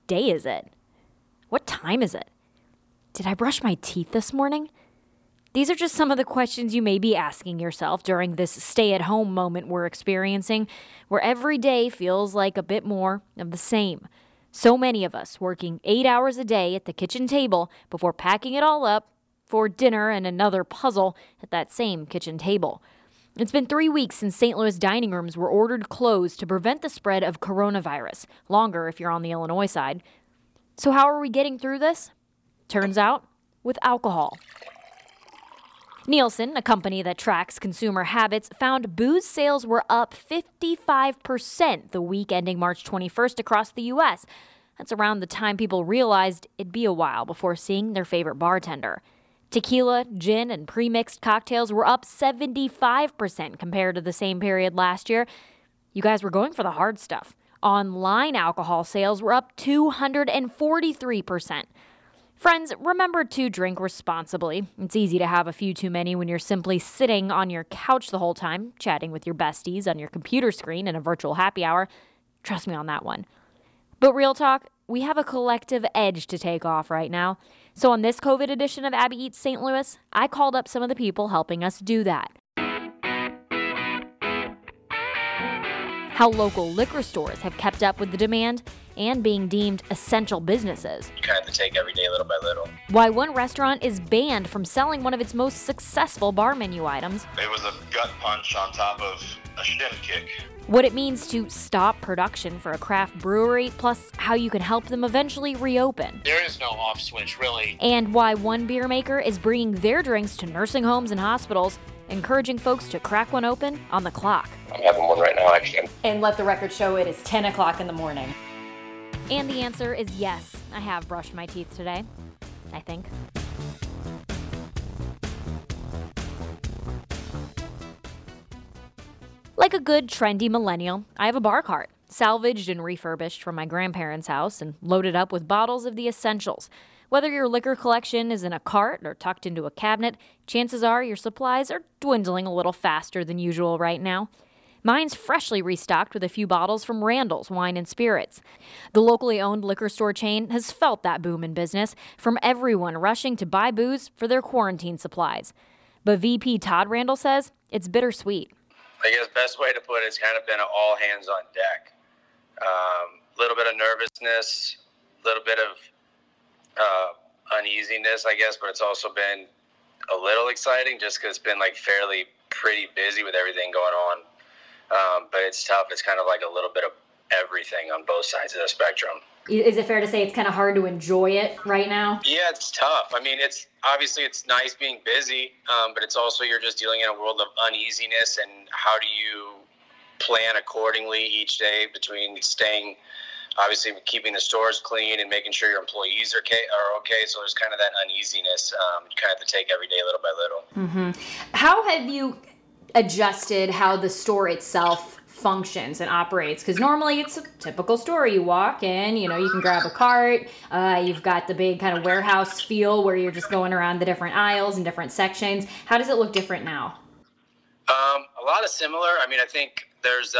day is it? What time is it? Did I brush my teeth this morning? These are just some of the questions you may be asking yourself during this stay-at-home moment we're experiencing, where every day feels like a bit more of the same. So many of us working 8 hours a day at the kitchen table before packing it all up for dinner and another puzzle at that same kitchen table. It's been 3 weeks since St. Louis dining rooms were ordered closed to prevent the spread of coronavirus, longer if you're on the Illinois side. So how are we getting through this? Turns out, with alcohol. Nielsen, a company that tracks consumer habits, found booze sales were up 55% the week ending March 21st across the U.S. That's around the time people realized it'd be a while before seeing their favorite bartender. Tequila, gin, and pre-mixed cocktails were up 75% compared to the same period last year. You guys were going for the hard stuff. Online alcohol sales were up 243%. Friends, remember to drink responsibly. It's easy to have a few too many when you're simply sitting on your couch the whole time, chatting with your besties on your computer screen in a virtual happy hour. Trust me on that one. But real talk, we have a collective edge to take off right now. So on this COVID edition of Abby Eats St. Louis, I called up some of the people helping us do that. How local liquor stores have kept up with the demand and being deemed essential businesses. You kind of have to take every day little by little. Why one restaurant is banned from selling one of its most successful bar menu items. It was a gut punch on top of a shin kick. What it means to stop production for a craft brewery, plus how you can help them eventually reopen. There is no off switch, really. And why one beer maker is bringing their drinks to nursing homes and hospitals, encouraging folks to crack one open on the clock. I'm having one right now, actually. And let the record show it is 10 o'clock in the morning. And the answer is yes, I have brushed my teeth today, I think. Like a good trendy millennial, I have a bar cart, salvaged and refurbished from my grandparents' house and loaded up with bottles of the essentials. Whether your liquor collection is in a cart or tucked into a cabinet, chances are your supplies are dwindling a little faster than usual right now. Mine's freshly restocked with a few bottles from Randall's Wine and Spirits. The locally owned liquor store chain has felt that boom in business from everyone rushing to buy booze for their quarantine supplies. But VP Todd Randall says it's bittersweet. I guess best way to put it's kind of been an all hands on deck. Little bit of nervousness, little bit of uneasiness, I guess, but it's also been a little exciting just because it's been like pretty busy with everything going on. But it's tough. It's kind of like a little bit of everything on both sides of the spectrum. Is it fair to say it's kind of hard to enjoy it right now? Yeah, it's tough. I mean, it's nice being busy, but it's also you're just dealing in a world of uneasiness, and how do you plan accordingly each day between obviously keeping the stores clean and making sure your employees are okay. So there's kind of that uneasiness. You kind of have to take every day little by little. Mm-hmm. How have you adjusted how the store itself functions and operates? Because normally it's a typical store. You walk in, you can grab a cart. You've got the big kind of warehouse feel where you're just going around the different aisles and different sections. How does it look different now? A lot of similar. I mean, I think there's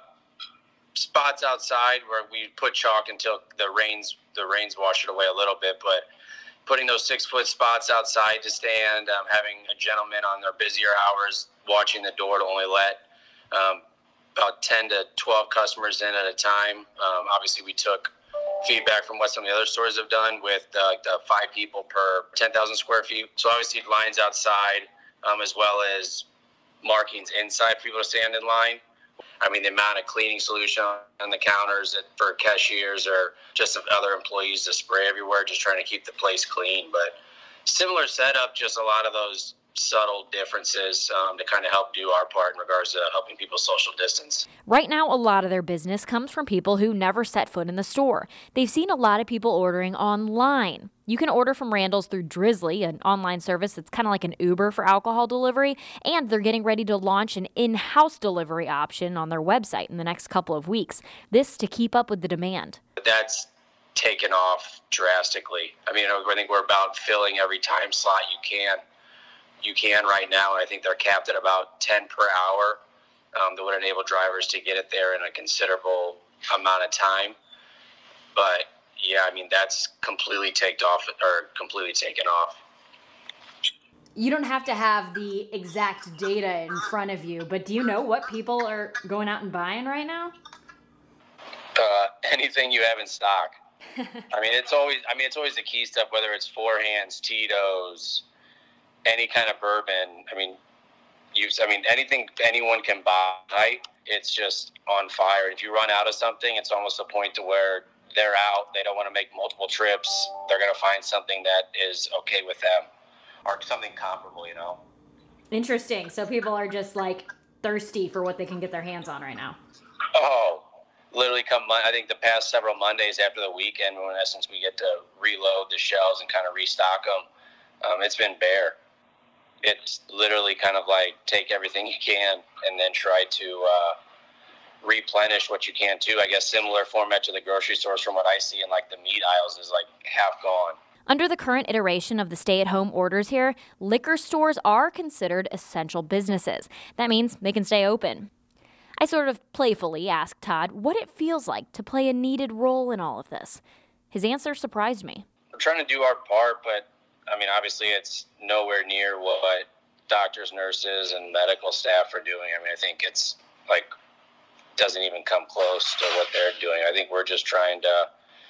spots outside where we put chalk until the rains wash it away a little bit, but putting those 6-foot spots outside to stand, having a gentleman on their busier hours watching the door to only let about 10 to 12 customers in at a time. Obviously, we took feedback from what some of the other stores have done with the 5 people per 10,000 square feet. So obviously lines outside, as well as markings inside for people to stand in line. I mean, the amount of cleaning solution on the counters for cashiers or just other employees to spray everywhere, just trying to keep the place clean. But similar setup, just a lot of those subtle differences to kind of help do our part in regards to helping people social distance. Right now, a lot of their business comes from people who never set foot in the store. They've seen a lot of people ordering online. You can order from Randall's through Drizzly, an online service that's kind of like an Uber for alcohol delivery, and they're getting ready to launch an in-house delivery option on their website in the next couple of weeks. This to keep up with the demand. That's taken off drastically. I mean, I think we're about filling every time slot you can right now, and I think they're capped at about 10 per hour. That would enable drivers to get it there in a considerable amount of time. But yeah, I mean, that's completely taken off. You don't have to have the exact data in front of you, but do you know what people are going out and buying right now? Anything you have in stock. I mean, it's always the key stuff, whether it's Four Hands, Tito's, any kind of bourbon. I mean, anything anyone can buy, it's just on fire. If you run out of something, it's almost a point to where they're out. They don't want to make multiple trips. They're going to find something that is okay with them or something comparable, you know? Interesting. So people are just like thirsty for what they can get their hands on right now. Oh, literally I think the past several Mondays after the weekend, when in essence we get to reload the shelves and kind of restock them, it's been bare. It's literally kind of like take everything you can and then try to replenish what you can too. I guess similar format to the grocery stores from what I see in like the meat aisles is like half gone. Under the current iteration of the stay-at-home orders here, liquor stores are considered essential businesses. That means they can stay open. I sort of playfully asked Todd what it feels like to play a needed role in all of this. His answer surprised me. We're trying to do our part, but I mean, obviously it's nowhere near what doctors, nurses, and medical staff are doing. I mean, I think it's like doesn't even come close to what they're doing. I think we're just trying to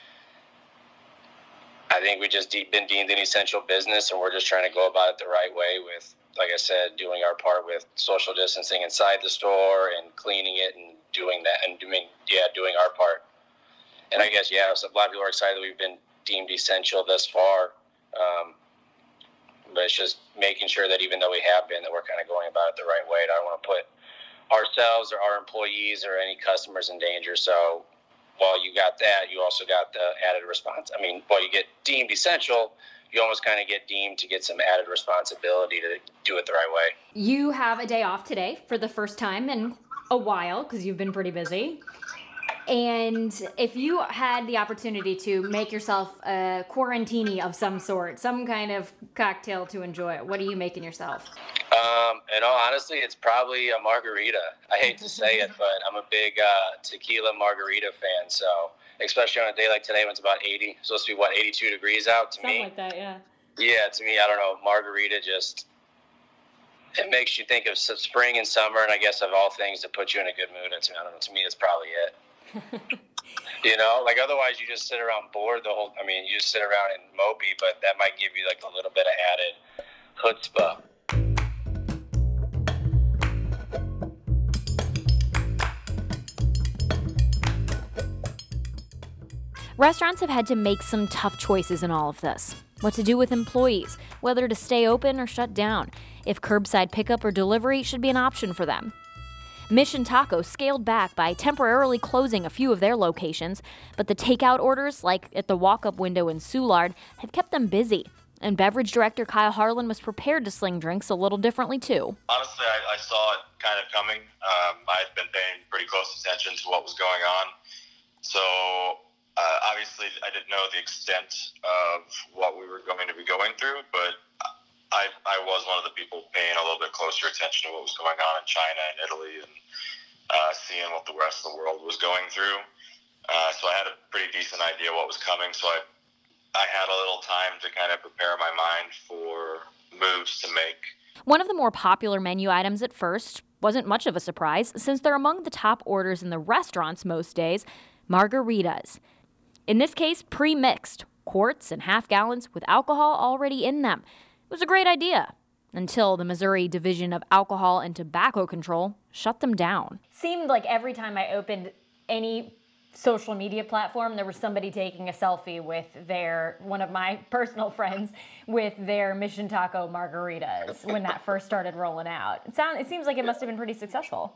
we just been deemed an essential business, and we're just trying to go about it the right way with, like I said, doing our part with social distancing inside the store and cleaning it and doing that and doing our part. And I guess, so a lot of people are excited that we've been deemed essential thus far. But it's just making sure that even though we have been, that we're kind of going about it the right way. I don't want to put ourselves or our employees or any customers in danger. So while you got that, you also got the added response. I mean, while you get deemed essential, you almost kind of get deemed to get some added responsibility to do it the right way. You have a day off today for the first time in a while because you've been pretty busy. And if you had the opportunity to make yourself a quarantini of some sort, some kind of cocktail to enjoy, what are you making yourself? In all honesty, it's probably a margarita. I hate to say it, but I'm a big tequila margarita fan. So, especially on a day like today when it's about 80, supposed to be 82 degrees out to me. Something like that, yeah. Yeah, to me, I don't know, margarita just, it makes you think of spring and summer, and I guess of all things to put you in a good mood. I don't know, to me, it's probably it. You know, like otherwise you just sit around bored you just sit around and mopey, but that might give you like a little bit of added chutzpah. Restaurants have had to make some tough choices in all of this. What to do with employees, whether to stay open or shut down, if curbside pickup or delivery should be an option for them. Mission Taco scaled back by temporarily closing a few of their locations, but the takeout orders, like at the walk-up window in Soulard, have kept them busy. And beverage director Kyle Harlan was prepared to sling drinks a little differently, too. Honestly, I saw it kind of coming. I'd been paying pretty close attention to what was going on. So, obviously, I didn't know the extent of what we were going to be going through, but I was one of the people paying a little bit closer attention to what was going on in China and Italy and seeing what the rest of the world was going through. So I had a pretty decent idea what was coming. So I had a little time to kind of prepare my mind for moves to make. One of the more popular menu items at first wasn't much of a surprise, since they're among the top orders in the restaurants most days, margaritas. In this case, pre-mixed, quarts and half gallons with alcohol already in them. It was a great idea, until the Missouri Division of Alcohol and Tobacco Control shut them down. Seemed like every time I opened any social media platform, there was somebody taking a selfie with one of my personal friends, with their Mission Taco margaritas when that first started rolling out. It seems like it must have been pretty successful.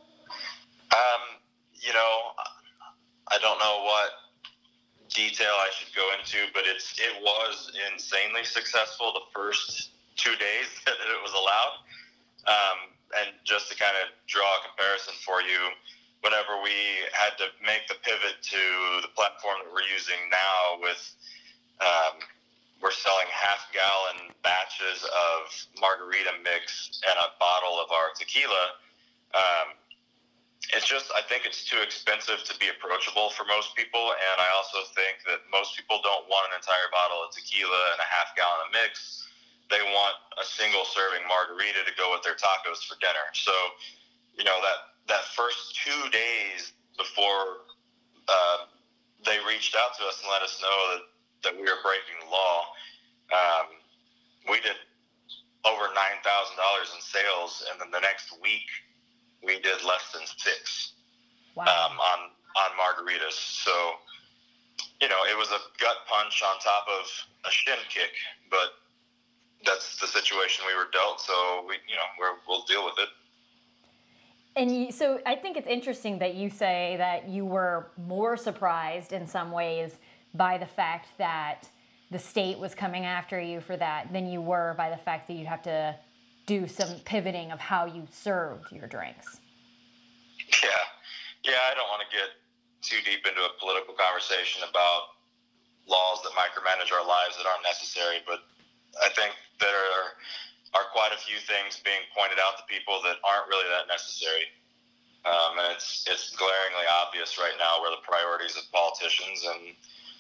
I don't know what detail I should go into, but it was insanely successful the first 2 days that it was allowed. And just to kind of draw a comparison for you, whenever we had to make the pivot to the platform that we're using now with we're selling half-gallon batches of margarita mix and a bottle of our tequila, I think it's too expensive to be approachable for most people, and I also think that most people don't want an entire bottle of tequila and a half gallon of mix. They want a single serving margarita to go with their tacos for dinner. So, that first 2 days before they reached out to us and let us know that we were breaking the law, we did over $9,000 in sales, and then the next week we did less than 6 on margaritas. So, it was a gut punch on top of a shin kick, but that's the situation we were dealt. So we'll deal with it. And so I think it's interesting that you say that you were more surprised in some ways by the fact that the state was coming after you for that than you were by the fact that you'd have to do some pivoting of how you served your drinks. Yeah, I don't want to get too deep into a political conversation about laws that micromanage our lives that aren't necessary, but I think there are quite a few things being pointed out to people that aren't really that necessary. And it's glaringly obvious right now where the priorities of politicians and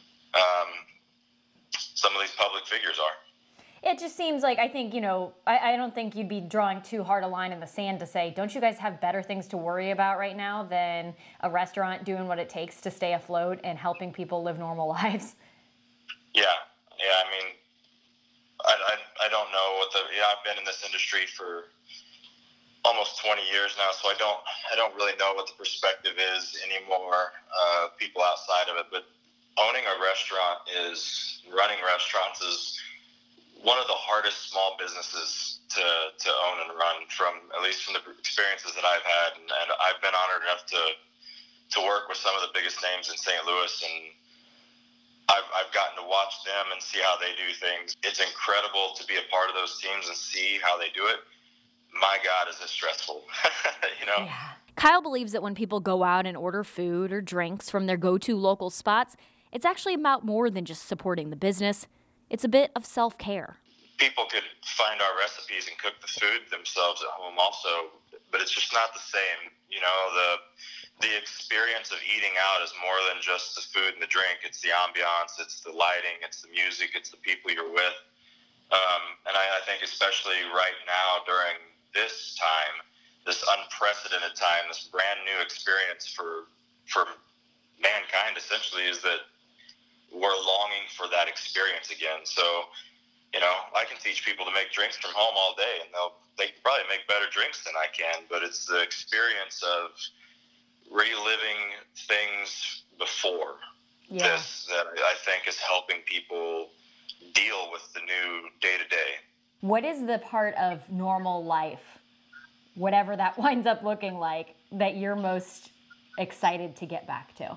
some of these public figures are. It just seems like, I think, I don't think you'd be drawing too hard a line in the sand to say, don't you guys have better things to worry about right now than a restaurant doing what it takes to stay afloat and helping people live normal lives? Yeah. I mean, I don't know I've been in this industry for almost 20 years now, so I don't really know what the perspective is anymore, people outside of it, but running restaurants is one of the hardest small businesses to own and run, at least from the experiences that I've had, and I've been honored enough to work with some of the biggest names in St. Louis, and I've gotten to watch them and see how they do things. It's incredible to be a part of those teams and see how they do it. My God, is it stressful, Yeah. Kyle believes that when people go out and order food or drinks from their go-to local spots, it's actually about more than just supporting the business. It's a bit of self-care. People could find our recipes and cook the food themselves at home also, but it's just not the same. The experience of eating out is more than just the food and the drink. It's the ambiance, it's the lighting, it's the music, it's the people you're with. And I think especially right now during this time, this unprecedented time, this brand new experience for mankind essentially, is that we're longing for that experience again. So, I can teach people to make drinks from home all day, and they can probably make better drinks than I can, but it's the experience of reliving things before this that I think is helping people deal with the new day-to-day. What is the part of normal life, whatever that winds up looking like, that you're most excited to get back to?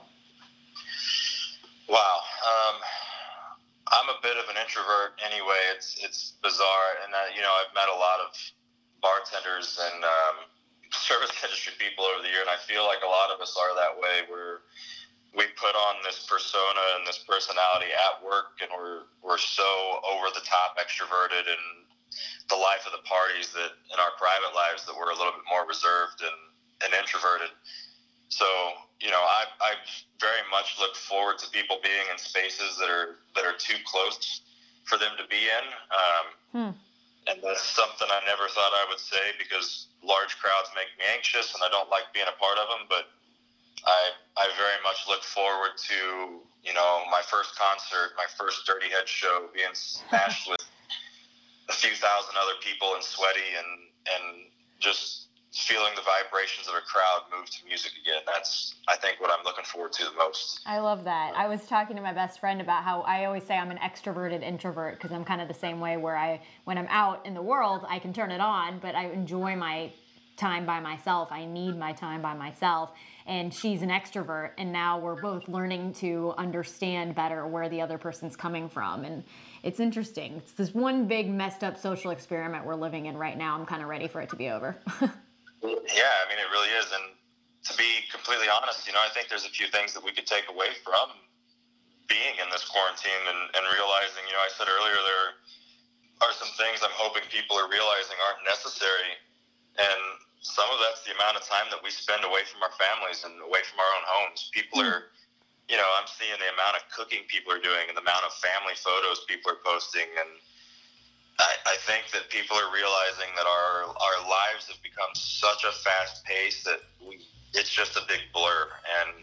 Wow. I'm a bit of an introvert anyway. It's bizarre. And, I've met a lot of bartenders and service industry people over the year, and I feel like a lot of us are that way, where we put on this persona and this personality at work, and we're so over-the-top extroverted and the life of the parties that in our private lives that we're a little bit more reserved and introverted. So, I very much look forward to people being in spaces that are too close for them to be in. And that's something I never thought I would say, because large crowds make me anxious and I don't like being a part of them. But I very much look forward to, my first concert, my first Dirty Head show, being smashed with a few thousand other people and sweaty and just feeling the vibrations of a crowd move to music again. That's, I think, what I'm looking forward to the most. I love that. I was talking to my best friend about how I always say I'm an extroverted introvert, because I'm kind of the same way, where when I'm out in the world, I can turn it on, but I enjoy my time by myself. I need my time by myself. And she's an extrovert, and now we're both learning to understand better where the other person's coming from. And it's interesting. It's this one big messed up social experiment we're living in right now. I'm kind of ready for it to be over. Yeah, I mean, it really is. And to be completely honest, I think there's a few things that we could take away from being in this quarantine and realizing, I said earlier, there are some things I'm hoping people are realizing aren't necessary. And some of that's the amount of time that we spend away from our families and away from our own homes. People are, I'm seeing the amount of cooking people are doing and the amount of family photos people are posting. And I think that people are realizing that our lives have become such a fast pace that it's just a big blur. And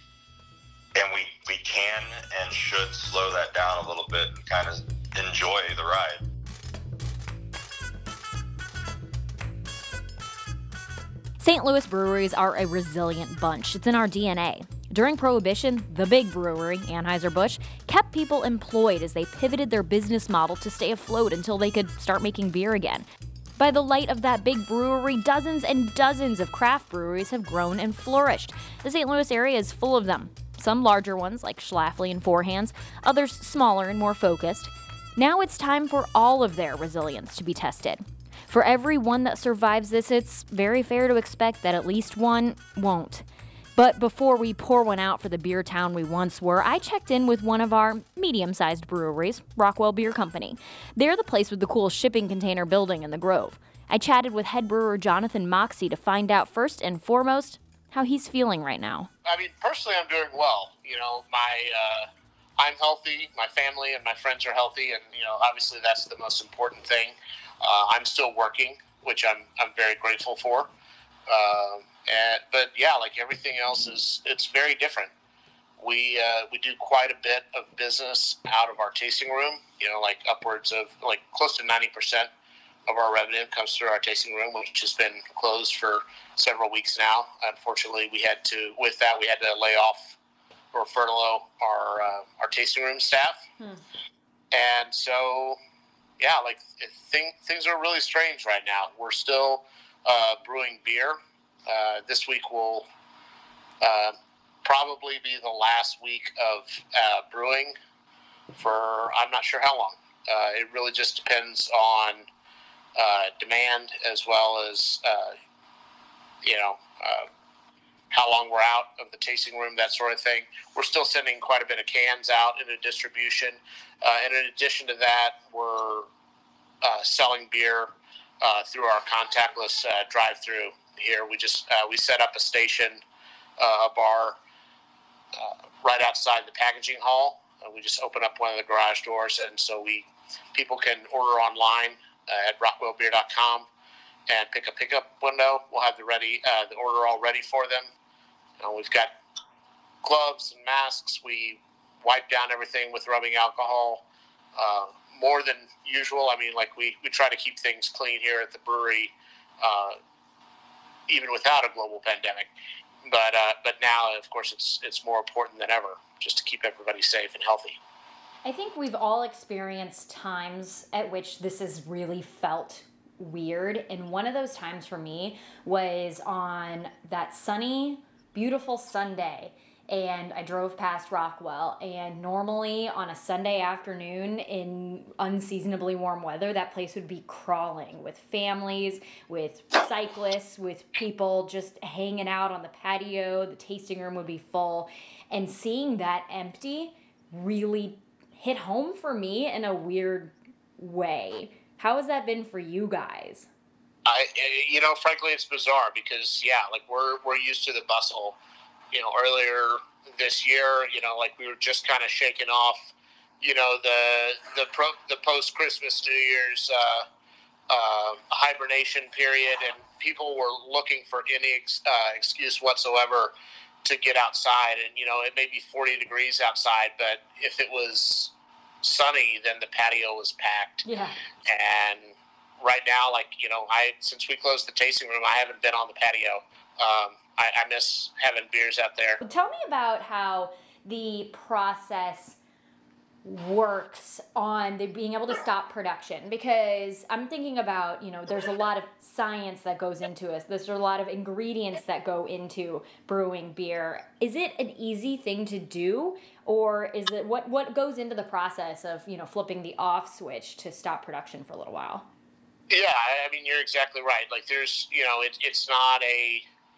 we can and should slow that down a little bit and kind of enjoy the ride. St. Louis breweries are a resilient bunch. It's in our DNA. During Prohibition, the big brewery, Anheuser-Busch, kept people employed as they pivoted their business model to stay afloat until they could start making beer again. By the light of that big brewery, dozens and dozens of craft breweries have grown and flourished. The St. Louis area is full of them. Some larger ones like Schlafly and Four Hands, others smaller and more focused. Now it's time for all of their resilience to be tested. For every one that survives this, it's very fair to expect that at least one won't. But before we pour one out for the beer town we once were, I checked in with one of our medium-sized breweries, Rockwell Beer Company. They're the place with the cool shipping container building in the Grove. I chatted with head brewer Jonathan Moxie to find out first and foremost how he's feeling right now. I mean, personally, I'm doing well. I'm healthy, my family and my friends are healthy, and, obviously that's the most important thing. I'm still working, which I'm very grateful for. But yeah, like everything else it's very different. We do quite a bit of business out of our tasting room, like upwards of like close to 90% of our revenue comes through our tasting room, which has been closed for several weeks now. Unfortunately, we had to lay off or furlough our tasting room staff. And so, yeah, like things are really strange right now. We're still brewing beer. This week will probably be the last week of brewing for I'm not sure how long. It really just depends on demand as well as how long we're out of the tasting room, that sort of thing. We're still sending quite a bit of cans out into distribution. And in addition to that, we're selling beer through our contactless drive-through here. We set up a station, a bar right outside the packaging hall. We just open up one of the garage doors, and so people can order online at rockwellbeer.com and pick a pickup window. We'll have the order all ready for them. We've got gloves and masks. We wipe down everything with rubbing alcohol more than usual. I mean, like we try to keep things clean here at the brewery, even without a global pandemic. But now, of course, it's more important than ever just to keep everybody safe and healthy. I think we've all experienced times at which this has really felt weird. And one of those times for me was on that sunny, beautiful Sunday. And I drove past Rockwell, and normally on a Sunday afternoon in unseasonably warm weather, that place would be crawling with families, with cyclists, with people just hanging out on the patio. The tasting room would be full. And seeing that empty really hit home for me in a weird way. How has that been for you guys? Frankly, it's bizarre because, we're used to the bustle. Earlier this year, we were just kind of shaking off, the post-Christmas New Year's hibernation period, and people were looking for any excuse whatsoever to get outside. And, it may be 40 degrees outside, but if it was sunny, then the patio was packed. Yeah. And right now, since we closed the tasting room, I haven't been on the patio. I miss having beers out there. Tell me about how the process works on being able to stop production, because I'm thinking about, there's a lot of science that goes into it. There's a lot of ingredients that go into brewing beer. Is it an easy thing to do, or is it what goes into the process of, flipping the off switch to stop production for a little while? Yeah, I mean, you're exactly right. Like there's, it's not a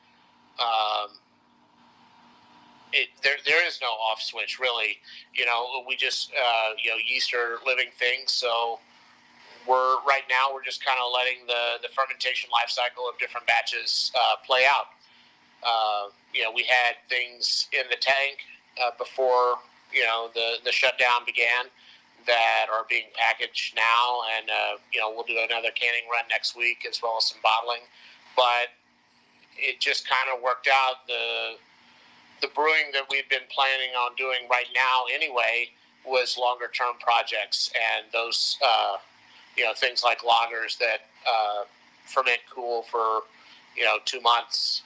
there is no off switch really. We just yeast are living things, so we're just kind of letting the fermentation life cycle of different batches play out. We had things in the tank before the shutdown began that are being packaged now, and we'll do another canning run next week as well as some bottling. But it just kind of worked out. The brewing that we've been planning on doing right now anyway was longer term projects, and those things like lagers that ferment cool for 2 months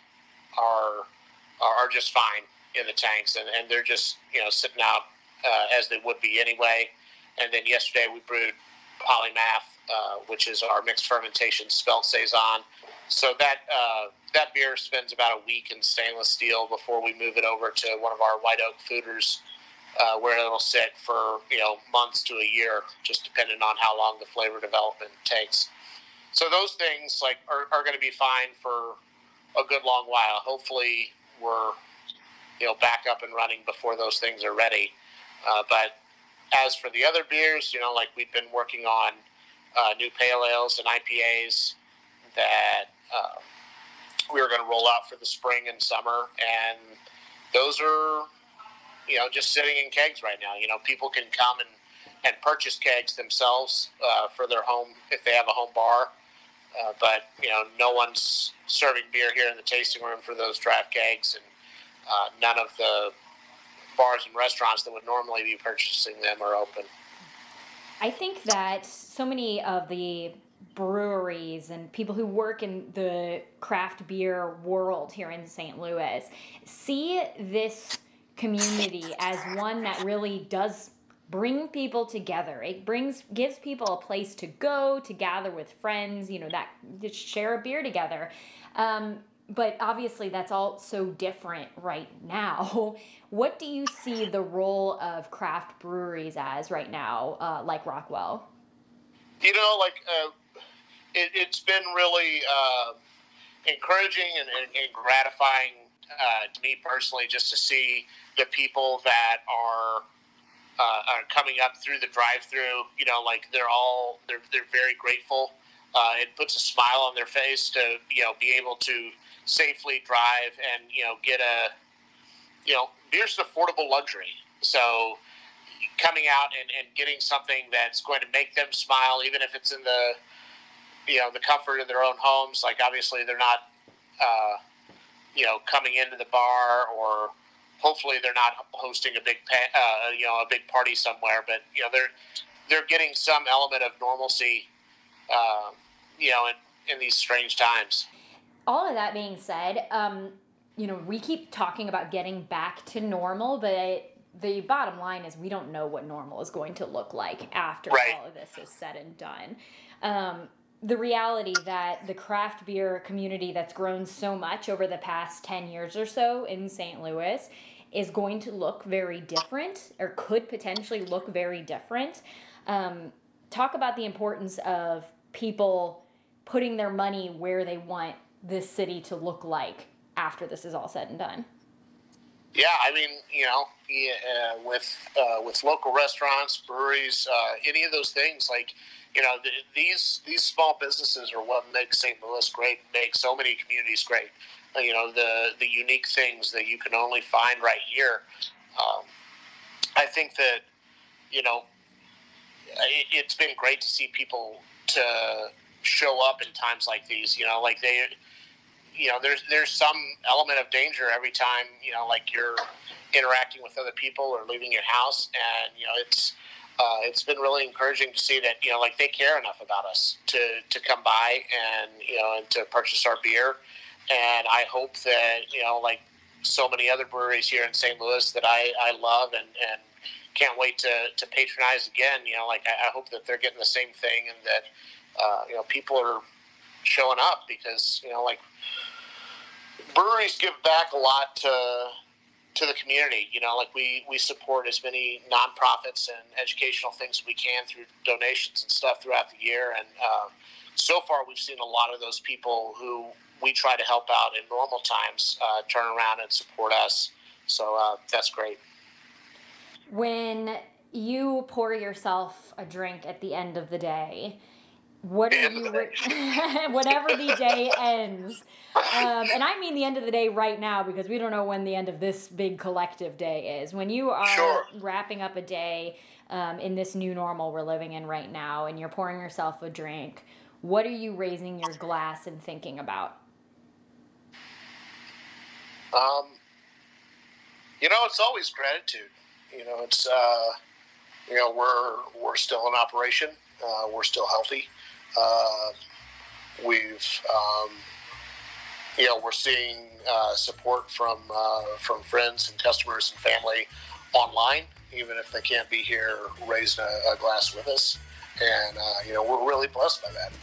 are just fine in the tanks, and they're just sitting out as they would be anyway. And then yesterday we brewed Polymath, which is our mixed fermentation spelt saison. So that beer spends about a week in stainless steel before we move it over to one of our white oak foeders, where it'll sit for months to a year, just depending on how long the flavor development takes. So those things are going to be fine for a good long while. Hopefully we're back up and running before those things are ready. But as for the other beers, we've been working on new pale ales and IPAs that we were going to roll out for the spring and summer, and those are just sitting in kegs right now. People can come and purchase kegs themselves for their home if they have a home bar, but no one's serving beer here in the tasting room for those draft kegs, and none of the bars and restaurants that would normally be purchasing them are open. I think that so many of the breweries and people who work in the craft beer world here in St. Louis see this community as one that really does bring people together. It gives people a place to go, to gather with friends, that just share a beer together. But obviously that's all so different right now. What do you see the role of craft breweries as right now, like Rockwell? It's been really encouraging and gratifying to me personally just to see the people that are coming up through the drive-through. They're very grateful. It puts a smile on their face to be able to safely drive and get beer's an affordable luxury. So coming out and getting something that's going to make them smile, even if it's in the comfort of their own homes. Like obviously they're not coming into the bar, or hopefully they're not hosting a big party somewhere, but they're getting some element of normalcy in these strange times. All of that being said, we keep talking about getting back to normal, but the bottom line is we don't know what normal is going to look like after all of this is said and done. The reality that the craft beer community that's grown so much over the past 10 years or so in St. Louis is going to look very different, or could potentially look very different. Talk about the importance of people putting their money where they want this city to look like after this is all said and done. Yeah, I mean, with local restaurants, breweries, any of those things, these small businesses are what makes St. Louis great, make so many communities great. The unique things that you can only find right here. I think that, it's been great to see people to show up in times like these. There's some element of danger every time, you're interacting with other people or leaving your house. And, it's been really encouraging to see that, they care enough about us to come by and to purchase our beer. And I hope that, so many other breweries here in St. Louis that I love and can't wait to patronize again, I hope that they're getting the same thing, and that, people are showing up, because, breweries give back a lot to the community. We support as many nonprofits and educational things as we can through donations and stuff throughout the year. And so far, we've seen a lot of those people who we try to help out in normal times turn around and support us. So that's great. When you pour yourself a drink at the end of the day, What are you, whatever the day ends. And I mean the end of the day right now, because we don't know when the end of this big collective day is. When you are wrapping up a day in this new normal we're living in right now, and you're pouring yourself a drink, what are you raising your glass and thinking about? It's always gratitude. It's we're still in operation. We're still healthy. We're seeing support from friends and customers and family online, even if they can't be here, raising a glass with us, and we're really blessed by that.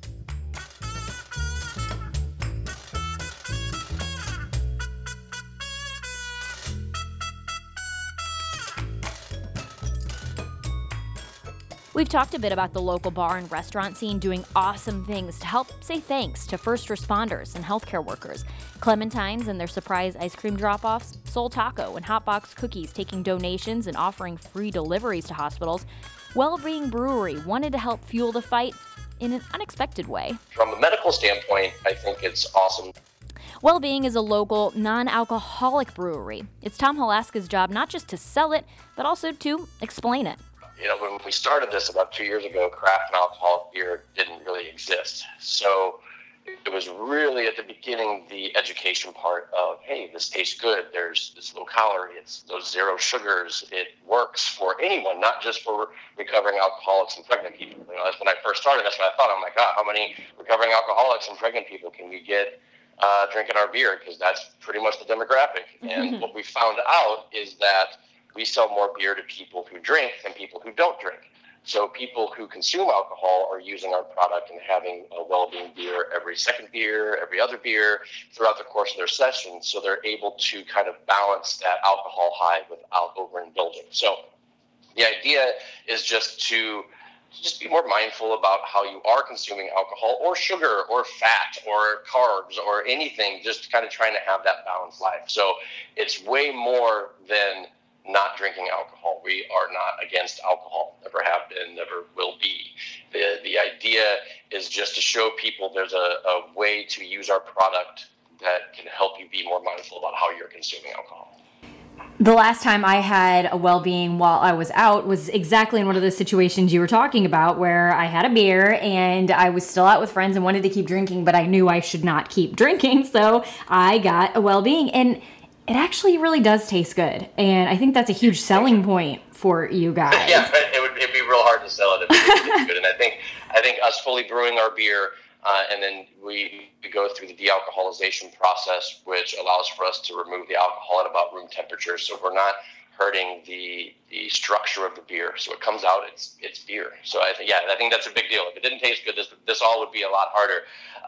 We've talked a bit about the local bar and restaurant scene doing awesome things to help say thanks to first responders and healthcare workers. Clementine's and their surprise ice cream drop-offs, Soul Taco and Hotbox Cookies taking donations and offering free deliveries to hospitals. Wellbeing Brewery wanted to help fuel the fight in an unexpected way. From a medical standpoint, I think it's awesome. Wellbeing is a local, non-alcoholic brewery. It's Tom Halaska's job not just to sell it, but also to explain it. When we started this about 2 years ago, craft and alcoholic beer didn't really exist. So it was really at the beginning the education part of, hey, this tastes good. There's this low calorie. It's those zero sugars. It works for anyone, not just for recovering alcoholics and pregnant people. That's when I first started. That's what I thought. I'm like, how many recovering alcoholics and pregnant people can we get drinking our beer? Because that's pretty much the demographic. And what we found out is that we sell more beer to people who drink than people who don't drink. So people who consume alcohol are using our product and having a Wellbeing beer every second beer, every other beer throughout the course of their session. So they're able to kind of balance that alcohol high without overindulging. So the idea is just to be more mindful about how you are consuming alcohol or sugar or fat or carbs or anything, just kind of trying to have that balanced life. So it's way more than not drinking alcohol. We are not against alcohol, never have been, never will be. The idea is just to show people there's a way to use our product that can help you be more mindful about how you're consuming alcohol. The last time I had a Wellbeing while I was out was exactly in one of those situations you were talking about, where I had a beer and I was still out with friends and wanted to keep drinking, but I knew I should not keep drinking, so I got a Wellbeing, and it actually really does taste good, and I think that's a huge selling point for you guys. Yeah, it'd be real hard to sell it if it tastes good, and I think us fully brewing our beer, and then we go through the de-alcoholization process, which allows for us to remove the alcohol at about room temperature, so we're not hurting the structure of the beer. So it comes out, it's beer. So I think that's a big deal. If it didn't taste good, this all would be a lot harder.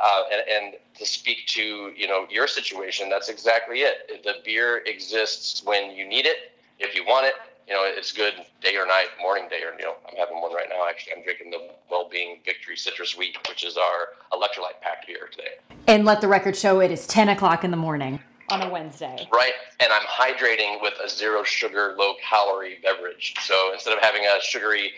And to speak to your situation, that's exactly it. The beer exists when you need it. If you want it, it's good day or night, morning, day or I'm having one right now. Actually, I'm drinking the Wellbeing Victory Citrus Wheat, which is our electrolyte packed beer today. And let the record show it is 10 o'clock in the morning on a Wednesday. Right, and I'm hydrating with a zero sugar, low calorie beverage. So instead of having a sugary,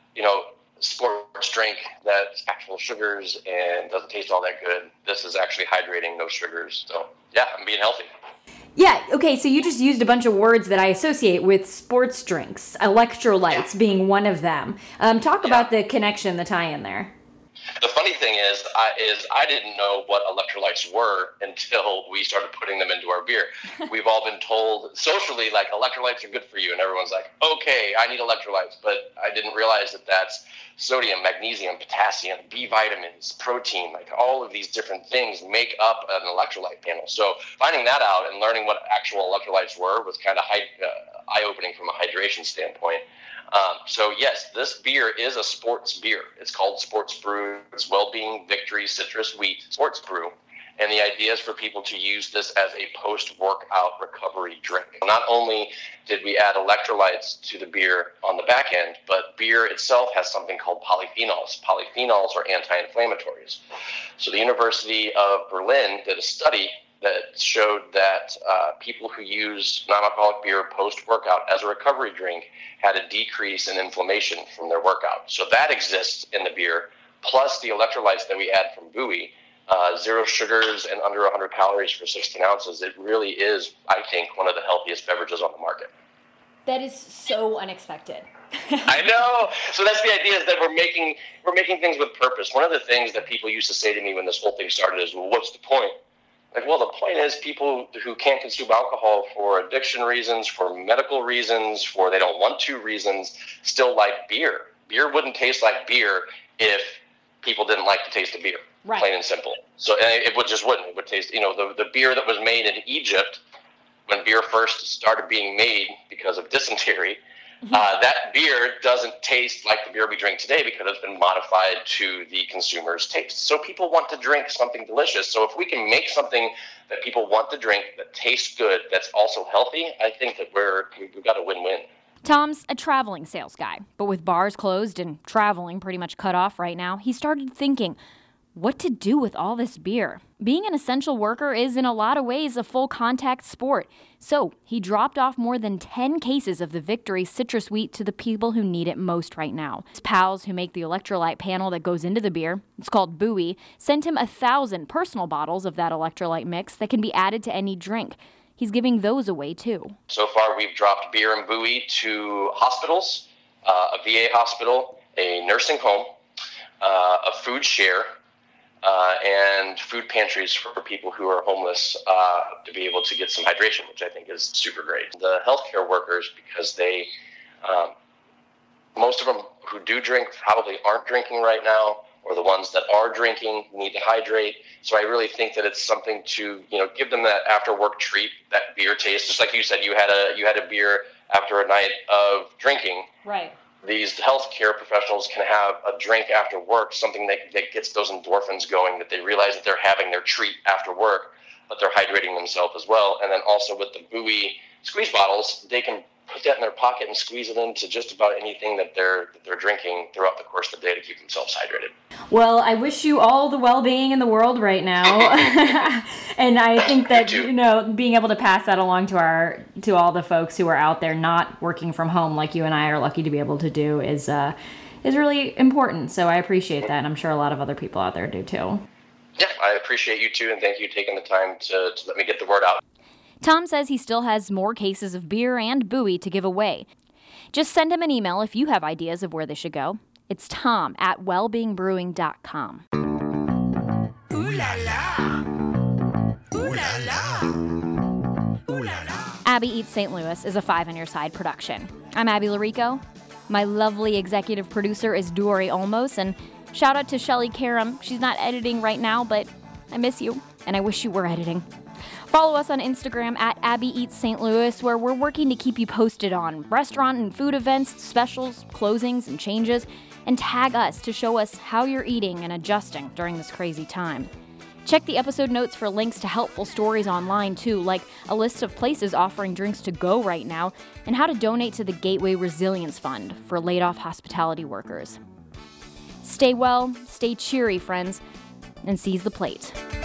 sports drink that's actual sugars and doesn't taste all that good, this is actually hydrating, no sugars. So yeah, I'm being healthy. Yeah, okay, so you just used a bunch of words that I associate with sports drinks, electrolytes being one of them. Talk about the connection, the tie-in there. The funny thing is I didn't know what electrolytes were until we started putting them into our beer. We've all been told socially, like, electrolytes are good for you, and everyone's like, okay, I need electrolytes, but I didn't realize that that's sodium, magnesium, potassium, B vitamins, protein, like all of these different things make up an electrolyte panel. So finding that out and learning what actual electrolytes were was kind of eye-opening from a hydration standpoint. So yes, this beer is a sports beer. It's called Sports Brew. It's Wellbeing Victory Citrus Wheat Sports Brew. And the idea is for people to use this as a post-workout recovery drink. Not only did we add electrolytes to the beer on the back end, but beer itself has something called polyphenols. Polyphenols are anti-inflammatories. So the University of Berlin did a study that showed that people who use non-alcoholic beer post-workout as a recovery drink had a decrease in inflammation from their workout. So that exists in the beer, plus the electrolytes that we add from Buoy, 0 sugars and under 100 calories for 16 ounces, it really is, I think, one of the healthiest beverages on the market. That is so unexpected. I know. So that's the idea, is that we're making things with purpose. One of the things that people used to say to me when this whole thing started is, well, what's the point? Like, well, the point is people who can't consume alcohol for addiction reasons, for medical reasons, for they don't want to reasons, still like beer. Beer wouldn't taste like beer if people didn't like the taste of beer, right. Plain and simple. So it just wouldn't. It would taste, the beer that was made in Egypt when beer first started being made because of dysentery, that beer doesn't taste like the beer we drink today because it's been modified to the consumer's taste. So people want to drink something delicious. So if we can make something that people want to drink that tastes good, that's also healthy, I think that we've got a win-win. Tom's a traveling sales guy, but with bars closed and traveling pretty much cut off right now, he started thinking, what to do with all this beer? Being an essential worker is in a lot of ways a full contact sport. So he dropped off more than 10 cases of the Victory Citrus Wheat to the people who need it most right now. His pals who make the electrolyte panel that goes into the beer, it's called Buoy, sent him 1,000 personal bottles of that electrolyte mix that can be added to any drink. He's giving those away too. So far we've dropped beer and Buoy to hospitals, a VA hospital, a nursing home, a food share, and food pantries for people who are homeless to be able to get some hydration, which I think is super great. The healthcare workers, because they, most of them who do drink probably aren't drinking right now, or the ones that are drinking need to hydrate. So I really think that it's something to, give them that after work treat, that beer taste. Just like you said, you had a beer after a night of drinking. Right. These healthcare professionals can have a drink after work, something that gets those endorphins going, that they realize that they're having their treat after work, but they're hydrating themselves as well. And then also with the Buoy squeeze bottles, they can put that in their pocket and squeeze it into just about anything that they're drinking throughout the course of the day to keep themselves hydrated. Well, I wish you all the well-being in the world right now. And I think that, being able to pass that along to all the folks who are out there not working from home like you and I are lucky to be able to do is really important. So I appreciate that, and I'm sure a lot of other people out there do too. Yeah, I appreciate you too, and thank you for taking the time to let me get the word out. Tom says he still has more cases of beer and Buoy to give away. Just send him an email if you have ideas of where they should go. It's tom@wellbeingbrewing.com. Ooh la la. Ooh la la. Ooh la la. Abby Eats St. Louis is a Five on Your Side production. I'm Abby Larico. My lovely executive producer is Dory Olmos, and shout out to Shelly Karam. She's not editing right now, but I miss you, and I wish you were editing. Follow us on Instagram @AbbyEatsSt. where we're working to keep you posted on restaurant and food events, specials, closings, and changes, and tag us to show us how you're eating and adjusting during this crazy time. Check the episode notes for links to helpful stories online too, like a list of places offering drinks to go right now, and how to donate to the Gateway Resilience Fund for laid-off hospitality workers. Stay well, stay cheery, friends, and seize the plate.